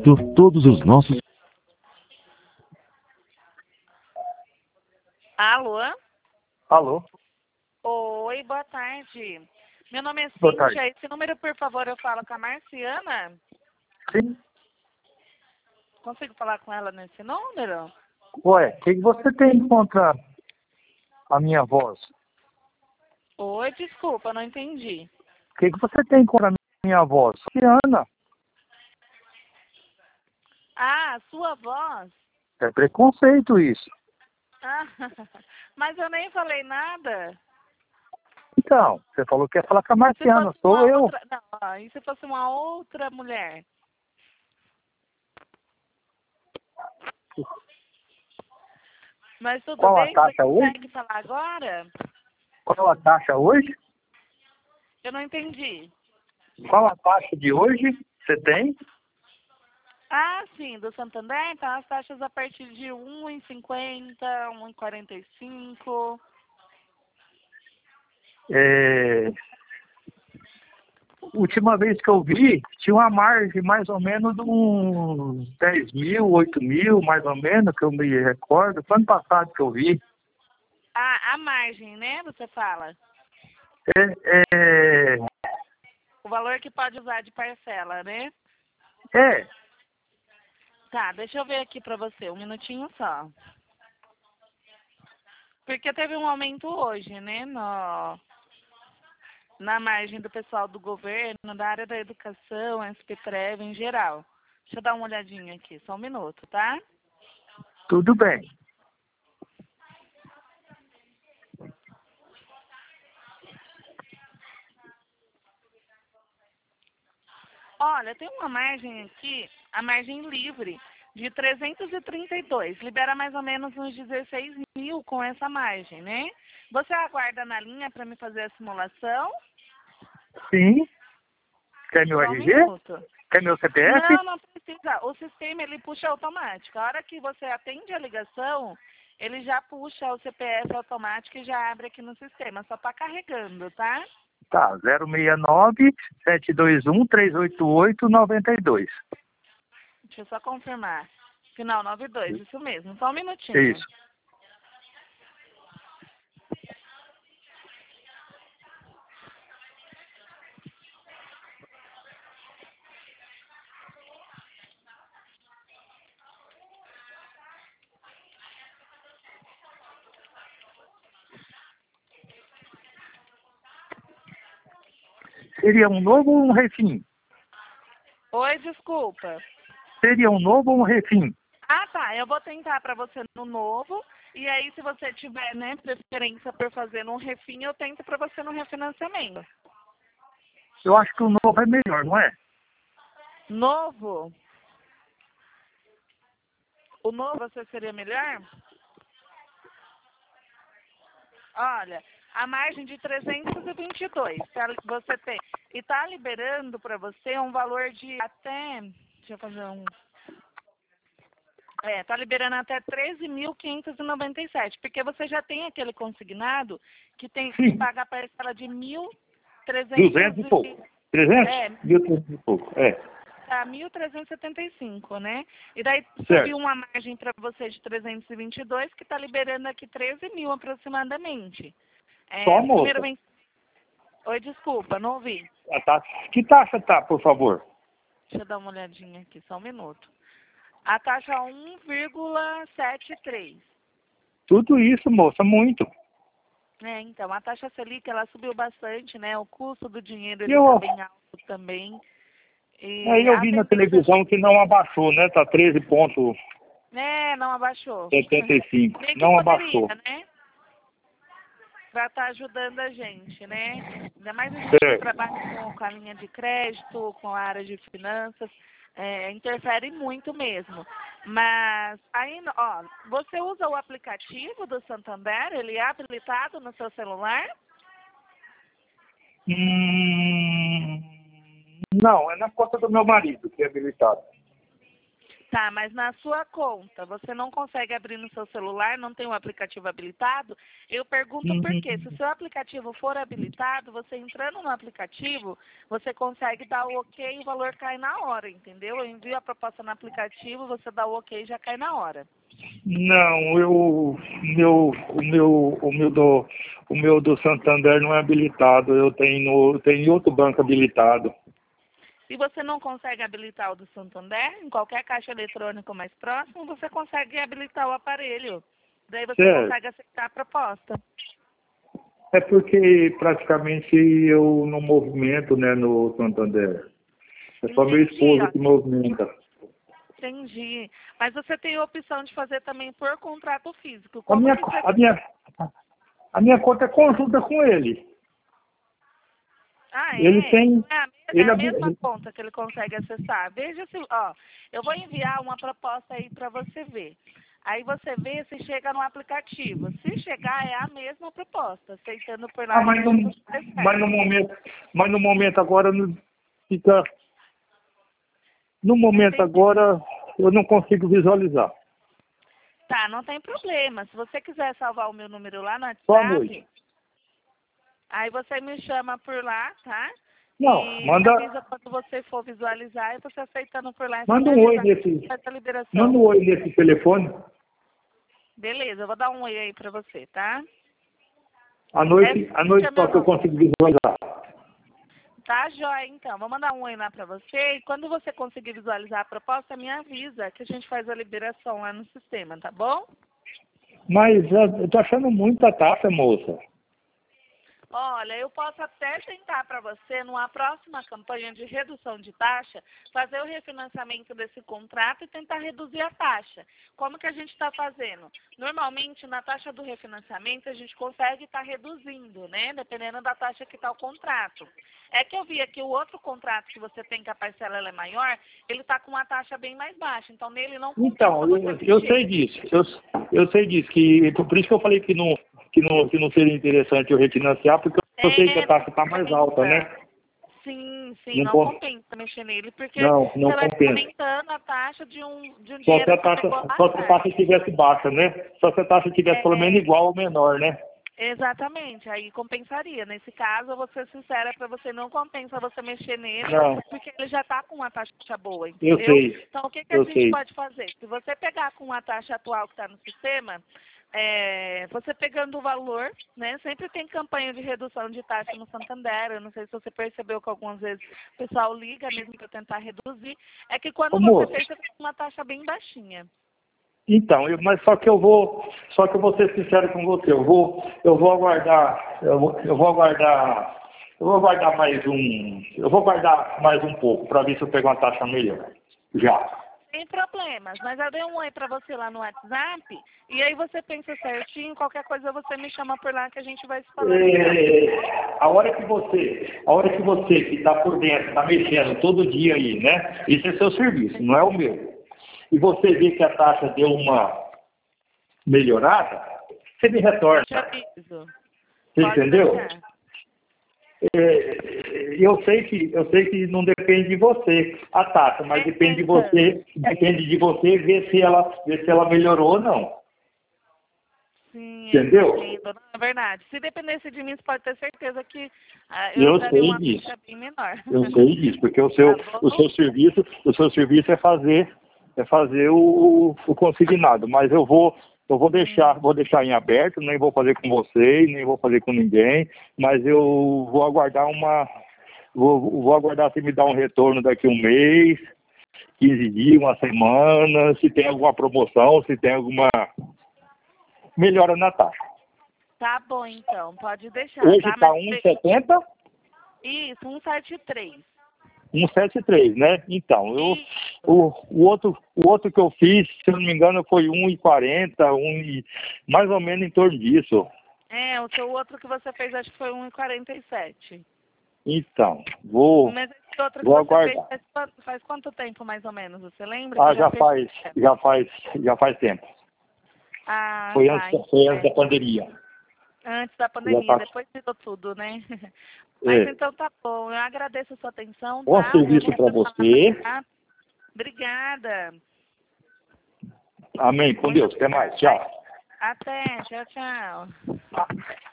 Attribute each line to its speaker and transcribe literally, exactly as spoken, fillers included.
Speaker 1: momento, todos os nossos...
Speaker 2: Alô?
Speaker 3: Alô?
Speaker 2: Oi, boa tarde. Meu nome é
Speaker 3: Boa tarde.
Speaker 2: Cíntia. Esse número, por favor, eu falo com a Marciana.
Speaker 3: Sim.
Speaker 2: Consigo falar com ela nesse número?
Speaker 3: Ué, o que que você tem contra a minha voz?
Speaker 2: Oi, desculpa, não entendi.
Speaker 3: O que que você tem contra a minha voz? Ana,
Speaker 2: Ah, sua voz?
Speaker 3: é preconceito isso.
Speaker 2: Ah, mas eu nem falei nada.
Speaker 3: Então, você falou que ia falar com a
Speaker 2: Se
Speaker 3: Marciana,
Speaker 2: fosse
Speaker 3: sou
Speaker 2: uma
Speaker 3: eu.
Speaker 2: outra... Não, ó, e se fosse uma outra mulher? Mas tudo
Speaker 3: Qual a
Speaker 2: bem? Você
Speaker 3: taxa hoje?
Speaker 2: consegue falar agora?
Speaker 3: Qual a taxa hoje?
Speaker 2: Eu não entendi.
Speaker 3: Qual a taxa de hoje? Você tem?
Speaker 2: Ah, sim, do Santander, tá as taxas a partir de um e cinquenta, um e quarenta e cinco.
Speaker 3: É... Última vez que eu vi, tinha uma margem mais ou menos de uns dez mil, oito mil, mais ou menos, que eu me recordo. Foi ano passado que eu vi.
Speaker 2: Ah, a margem, né, você fala?
Speaker 3: É, é,
Speaker 2: O valor que pode usar de parcela, né?
Speaker 3: é,
Speaker 2: Tá, deixa eu ver aqui pra você, um minutinho só. Porque teve um aumento hoje, né, no, na margem do pessoal do governo, da área da educação, S P Prev em geral. Deixa eu dar uma olhadinha aqui, só um minuto, tá?
Speaker 3: tudo bem.
Speaker 2: Olha, tem uma margem aqui, a margem livre, de trezentos e trinta e dois. Libera mais ou menos uns dezesseis mil com essa margem, né? Você aguarda na linha para me fazer a simulação?
Speaker 3: Sim. Quer meu
Speaker 2: Só um
Speaker 3: R G?
Speaker 2: minuto.
Speaker 3: Quer meu C P F?
Speaker 2: Não, não precisa. O sistema, ele puxa automático. A hora que você atende a ligação, ele já puxa o C P F automático e já abre aqui no sistema. Só tá carregando, tá?
Speaker 3: Tá, zero seis nove, sete dois um, três oito oito, nove dois.
Speaker 2: Deixa eu só confirmar. Final nove dois, isso mesmo. Só um minutinho.
Speaker 3: Isso. Seria um novo ou um refim?
Speaker 2: Oi, desculpa.
Speaker 3: Seria um novo ou um refim?
Speaker 2: Ah, tá. Eu vou tentar para você no novo. E aí, se você tiver, né, preferência por fazer no refim, eu tento para você no refinanciamento.
Speaker 3: Eu acho que o novo é melhor, não é?
Speaker 2: Novo? O novo você seria melhor? Olha, a margem de trezentos e vinte e dois, tá, você tem. E tá liberando para você um valor de até... Deixa eu fazer um... É, tá liberando até treze mil quinhentos e noventa e sete, porque você já tem aquele consignado que tem que
Speaker 3: Sim.
Speaker 2: pagar a parcela de mil trezentos
Speaker 3: duzentos e pouco. trezentos?
Speaker 2: É,
Speaker 3: mil e trezentos e pouco, é.
Speaker 2: tá mil trezentos e setenta e cinco, né? E daí
Speaker 3: Certo.
Speaker 2: subiu uma margem para você de trezentos e vinte e dois, que tá liberando aqui treze mil aproximadamente. É,
Speaker 3: Só,
Speaker 2: primeiro
Speaker 3: moça.
Speaker 2: vem... Oi, desculpa, não ouvi.
Speaker 3: A taxa... Que taxa tá, por favor?
Speaker 2: Deixa eu dar uma olhadinha aqui, só um minuto. A taxa um vírgula setenta e três.
Speaker 3: Tudo isso, moça, muito.
Speaker 2: É, então, a taxa Selic, ela subiu bastante, né? O custo do dinheiro, ele
Speaker 3: Eu,
Speaker 2: tá bem alto também.
Speaker 3: aí
Speaker 2: E
Speaker 3: eu
Speaker 2: a
Speaker 3: vi na
Speaker 2: tendência...
Speaker 3: televisão que não abaixou, né? Tá treze vírgula
Speaker 2: É, não abaixou.
Speaker 3: setenta e cinco.
Speaker 2: Bem que
Speaker 3: Não
Speaker 2: poderia,
Speaker 3: abaixou.
Speaker 2: né? Pra estar ajudando a gente, né? Ainda mais a gente que
Speaker 3: Certo.
Speaker 2: trabalha com, com a linha de crédito, com a área de finanças, é, interfere muito mesmo. Mas ainda, ó, você usa o aplicativo do Santander? Ele é habilitado no seu celular?
Speaker 3: Hum, não, é na conta do meu marido que é habilitado.
Speaker 2: Tá, mas na sua conta, você não consegue abrir no seu celular, não tem o aplicativo habilitado? Eu pergunto por quê. Se o seu aplicativo for habilitado, você entrando no aplicativo, você consegue dar o ok e o valor cai na hora, entendeu? Eu envio a proposta no aplicativo, você dá o ok e já cai na hora.
Speaker 3: Não, eu, meu, o meu, o meu do, o meu do Santander não é habilitado. Eu tenho, eu tenho outro banco habilitado.
Speaker 2: Se você não consegue habilitar o do Santander, em qualquer caixa eletrônico mais próximo, você consegue habilitar o aparelho. Daí você
Speaker 3: Certo.
Speaker 2: consegue aceitar a proposta.
Speaker 3: É porque praticamente eu não movimento, né, no Santander. É só meu
Speaker 2: Entendi,
Speaker 3: esposo
Speaker 2: ó.
Speaker 3: que movimenta.
Speaker 2: Entendi. Mas você tem a opção de fazer também por contrato físico.
Speaker 3: A
Speaker 2: Como
Speaker 3: minha,
Speaker 2: que você...
Speaker 3: a minha, a minha conta é conjunta com ele.
Speaker 2: Ah,
Speaker 3: Ele
Speaker 2: é?
Speaker 3: tem,
Speaker 2: É a, me- é
Speaker 3: ele,
Speaker 2: a mesma conta que ele consegue acessar. Veja se... Ó, eu vou enviar uma proposta aí para você ver. Aí você vê se chega no aplicativo. Se chegar, é a mesma proposta. Aceitando por lá,
Speaker 3: ah,
Speaker 2: a
Speaker 3: mas
Speaker 2: gente
Speaker 3: no,
Speaker 2: não faz
Speaker 3: mas no
Speaker 2: certo.
Speaker 3: momento, mas no momento agora não fica, no
Speaker 2: Não
Speaker 3: momento
Speaker 2: entendi.
Speaker 3: agora eu não consigo visualizar.
Speaker 2: Tá, não tem problema. Se você quiser salvar o meu número lá no
Speaker 3: Só à noite.
Speaker 2: WhatsApp, aí você me chama por lá, tá?
Speaker 3: Não,
Speaker 2: E me
Speaker 3: manda,
Speaker 2: avisa quando você for visualizar e você aceitando por lá, é só me
Speaker 3: manda um oi
Speaker 2: avisar.
Speaker 3: nesse,
Speaker 2: Faz a
Speaker 3: manda
Speaker 2: liberação.
Speaker 3: um oi nesse telefone.
Speaker 2: Beleza, eu vou dar um oi aí pra você, tá?
Speaker 3: À
Speaker 2: É,
Speaker 3: noite, à
Speaker 2: esse
Speaker 3: noite
Speaker 2: é
Speaker 3: só
Speaker 2: meu
Speaker 3: que eu
Speaker 2: nome.
Speaker 3: consigo visualizar.
Speaker 2: Tá, joia, então. Vou mandar um oi lá pra você e quando você conseguir visualizar a proposta, me avisa que a gente faz a liberação lá no sistema, tá bom?
Speaker 3: Mas eu tô achando muita taxa, moça.
Speaker 2: Olha, eu posso até tentar para você, numa próxima campanha de redução de taxa, fazer o refinanciamento desse contrato e tentar reduzir a taxa. Como que a gente está fazendo? Normalmente, na taxa do refinanciamento, a gente consegue estar reduzindo, né? Dependendo da taxa que está o contrato. É que eu vi aqui o outro contrato que você tem, que a parcela ela é maior, ele está com uma taxa bem mais baixa. Então, nele não compensa
Speaker 3: Então,
Speaker 2: você
Speaker 3: eu, eu
Speaker 2: mexer.
Speaker 3: sei disso. Eu, eu sei disso. Que, por isso que eu falei que não, que não, que não seria interessante eu refinanciar, porque eu sei que a
Speaker 2: É,
Speaker 3: taxa está mais alta, né?
Speaker 2: sim, sim,
Speaker 3: Não,
Speaker 2: não
Speaker 3: com-
Speaker 2: compensa mexer nele, porque
Speaker 3: não, não
Speaker 2: você vai estar
Speaker 3: compensa.
Speaker 2: aumentando a taxa de um, de um
Speaker 3: Só se
Speaker 2: dinheiro
Speaker 3: a
Speaker 2: que você
Speaker 3: taxa,
Speaker 2: pegou lá
Speaker 3: só se a
Speaker 2: atrás.
Speaker 3: taxa estivesse baixa, né? Só se a taxa estivesse pelo menos
Speaker 2: É,
Speaker 3: igual ou menor, né?
Speaker 2: exatamente, aí compensaria. Nesse caso, eu vou ser sincera para você, não compensa você mexer nele,
Speaker 3: Não,
Speaker 2: porque ele já está com uma taxa boa,
Speaker 3: eu
Speaker 2: entendeu?
Speaker 3: sei,
Speaker 2: Então, o que, que a
Speaker 3: eu
Speaker 2: gente
Speaker 3: sei.
Speaker 2: pode fazer? Se você pegar com a taxa atual que está no sistema, é, você pegando o valor, né? Sempre tem campanha de redução de taxa no Santander. Eu não sei se você percebeu que algumas vezes o pessoal liga mesmo para tentar reduzir. É que
Speaker 3: Ô,
Speaker 2: quando você
Speaker 3: moço,
Speaker 2: fez, você fez uma taxa bem baixinha.
Speaker 3: então, eu- mas só que eu vou, só que eu vou ser sincero com você, eu vou, eu vou aguardar, eu vou, eu vou aguardar, eu vou aguardar mais um, eu vou aguardar mais um pouco para ver se eu pego uma taxa melhor. Já.
Speaker 2: Sem problemas, mas eu dei um oi pra você lá no WhatsApp e aí você pensa certinho, qualquer coisa você me chama por lá que a gente vai se falando então.
Speaker 3: É, a hora que você, a hora que você que está por dentro, está mexendo todo dia aí, né? Isso é seu serviço, não é o meu. E você vê que a taxa deu uma melhorada, você me
Speaker 2: Eu
Speaker 3: retorna.
Speaker 2: te aviso.
Speaker 3: Você
Speaker 2: Pode
Speaker 3: entendeu?
Speaker 2: deixar.
Speaker 3: É, eu sei que eu sei que não depende de você a taxa, mas depende de
Speaker 2: Eita.
Speaker 3: você, depende de você ver se ela, ver se ela melhorou ou não.
Speaker 2: Sim, eu
Speaker 3: Entendeu?
Speaker 2: entendo. Não, é verdade. Se dependesse de mim, você pode ter certeza que ah, eu
Speaker 3: Eu
Speaker 2: daria
Speaker 3: sei
Speaker 2: uma
Speaker 3: disso.
Speaker 2: taxa bem menor.
Speaker 3: Eu sei disso, porque o seu,
Speaker 2: Tá
Speaker 3: o
Speaker 2: bom?
Speaker 3: seu serviço, o seu serviço é fazer, é fazer o, o consignado, mas eu vou, eu vou deixar,
Speaker 2: Sim.
Speaker 3: vou deixar em aberto, nem vou fazer com vocês, nem vou fazer com ninguém, mas eu vou aguardar uma, vou, vou aguardar se me dá um retorno daqui a um mês, quinze dias, uma semana, se tem alguma promoção, se tem alguma melhora na taxa.
Speaker 2: Tá bom, então. Pode deixar,
Speaker 3: Hoje
Speaker 2: tá?
Speaker 3: está
Speaker 2: Mas
Speaker 3: um e setenta.
Speaker 2: isso, cento e setenta e três.
Speaker 3: cento e setenta e três, né? Então, eu,
Speaker 2: Isso.
Speaker 3: o, o, outro, o outro que eu fiz, se eu não me engano, foi um e quarenta, um e, mais ou menos em torno disso.
Speaker 2: É, o seu outro que você fez acho que foi um e quarenta e sete.
Speaker 3: Então, vou,
Speaker 2: Mas esse outro que
Speaker 3: vou
Speaker 2: você fez
Speaker 3: aguardar.
Speaker 2: faz, quanto- faz quanto tempo mais ou menos? Você lembra
Speaker 3: Ah,
Speaker 2: que já
Speaker 3: já
Speaker 2: fez?
Speaker 3: faz, já faz, já faz tempo.
Speaker 2: Ah,
Speaker 3: Foi
Speaker 2: tá.
Speaker 3: antes, foi antes
Speaker 2: É.
Speaker 3: da pandemia.
Speaker 2: Antes da
Speaker 3: Já
Speaker 2: pandemia,
Speaker 3: tá,
Speaker 2: depois virou tudo, né? Mas
Speaker 3: é,
Speaker 2: então tá bom. Eu agradeço a sua atenção,
Speaker 3: bom
Speaker 2: tá? O meu
Speaker 3: serviço para
Speaker 2: número tá lá no
Speaker 3: você.
Speaker 2: WhatsApp. Obrigada.
Speaker 3: Amém. Com Deus. Até mais. Tchau.
Speaker 2: Até. Tchau, tchau.